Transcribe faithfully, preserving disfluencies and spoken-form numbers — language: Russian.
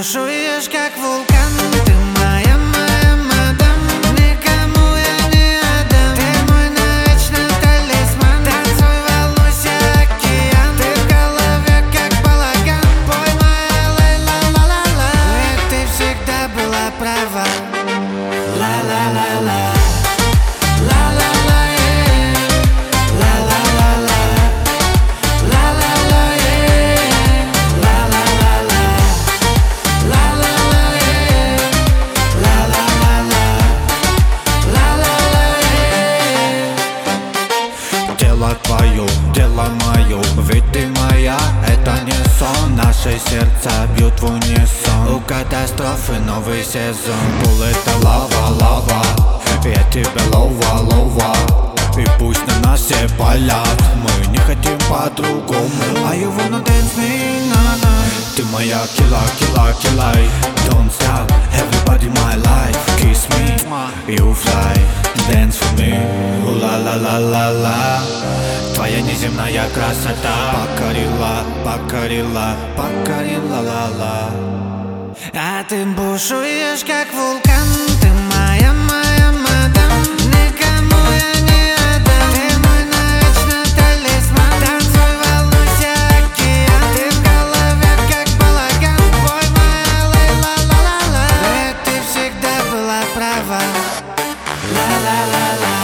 бушуешь, как вулкан. Ты моя, моя мадам, никому я не отдам. Ты мой навечно талисман, танцуй, волнуйся, океан. Ты в голове, как балаган, пой моя лей-ла-ла-ла-ла. Ведь ты всегда была права. Ла-ла-ла-ла. Дело твое, дело мое, ведь ты моя, это не сон. Наши сердца бьют в унисон. У катастрофы новый сезон. Пул — это лава, лава, я тебя лова, лова. И пусть на нас все палят, мы не хотим по-другому. Are you wanna dance me, na-na? Ты моя кила, кила, килай. Don't stop, everybody my life. Kiss me, you fly, dance for me, ла-ла-ла-ла-ла. Твоя неземная красота покорила, покорила, покорила, ла-ла. А ты бушуешь, как вулкан. Ты моя, моя мадам, никому я не отдам. Ты мой навечно талисман, танцуй, волнуйся, океан. Ты в голове, как балаган, пой моя лей-ла-ла-ла-ла. Ведь ты всегда была права. Ла-ла-ла-ла.